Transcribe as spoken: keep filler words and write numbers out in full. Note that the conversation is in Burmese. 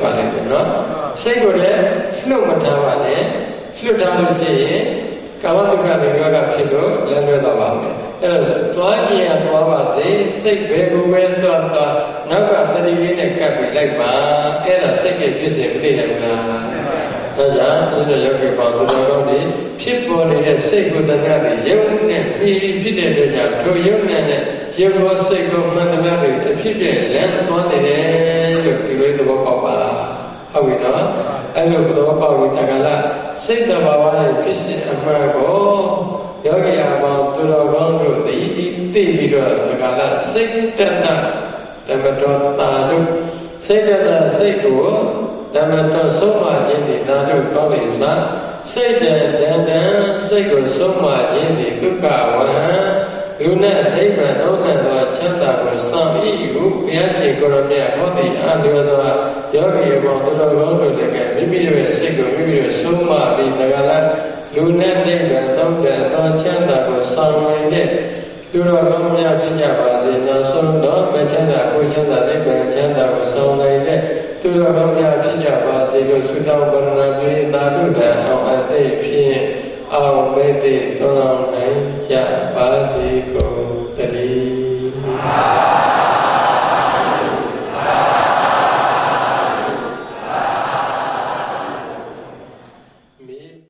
ပါလိမ့်မယ်နော်စိတ်ကိုလည်းလှုပ်မထားပါနဲ့လှုပ်ထားလို့ရှိရင်ကာမဒုက္ခတွေရောကဖြစ်လို့လည်းလွဲသွားပါမယ်အဲ့တော့သွားခြင်းရသွားပါစေစိတ်ဘယ်ကိုပဲသွားသွားနောက်ကသတိလေးနဲ့ကပ်ပြီးလိုက်ပါအဲ့ဒါစိတ်ကဖြစ်စဉ်မသိနိုင်ဘူးလားဒါကြောင့်ဒီလိုယောဂီပေါင်းသူတော်ကောင်းတွေဖြစ်ပေါ်နေတဲ့စိတ်ကိုယ်တည်းကယုံနဲ့ပြီးပြီးဖြစ်တဲ့အတွက်ကြောင့်ထိုယုံနဲ့ရုပ်ကိုစိတ်ကိုမှန်သမျှတွေအဖြစ်ပြလမ်းသွားနေတယ်လို့ဒီလိုသဘောပေါက်ပါဟုတ်ပြီနော်အဲ့လိုသဘောပေါက်ပြီးတက္ကလာစိတ်တဘာဝရဲ့ဖြစ်စဉ်အမှန်ကိုယောဂီအပေါင်းသူတော်ကောင်းတို့သိသိပြီးတော့တက္ကလာစိတ်တတဓမ္မတော်တာတို့စိတ်တတစိတ်ကိုဓမ္မတော်ဆုံးမခြင်းဒီတာတို့ကောင်းလေစွာစိတ်တန်တန်တန်စိတ်ကိုဆုံးမခြင်းဒီဒုက္ခဝဟံလူနဲ့နိဗ္ဗာန်တို့တဲ့သောချမ်းသာကိုဆောင်ဤဟုဘုရားရှင်ကိုရမြတ်ဟောဒီအလျောသောယောဂီအပေါင်းတို့တော်ကောင်းတို့လည်းကမိမိတို့ရဲ့စိတ်ကိုမိမိတို့ဆုံးမပြီးတကလားလူနဲ့နိဗ္ဗာန်တို့တဲ့သောချမ်းသာကိုဆောင်နိုင်တဲ့သူတော်ကောင်းများဖြစ်ကြပါစေနောက်ဆုံးတော့မချမ်းသာကိုချမ်းသာနိဗ္ဗာန်ချမ်းသာကိုဆောင်နိုင်တဲ့သူတော်ကောင်းများဖြစ်ကြပါစေလို့ဆုတောင်းပရဏာပြုသာဓုတံအောင်အသိဖြင့်အောင်မေတ္တိတော်နိုင်ကြပါစေကုန်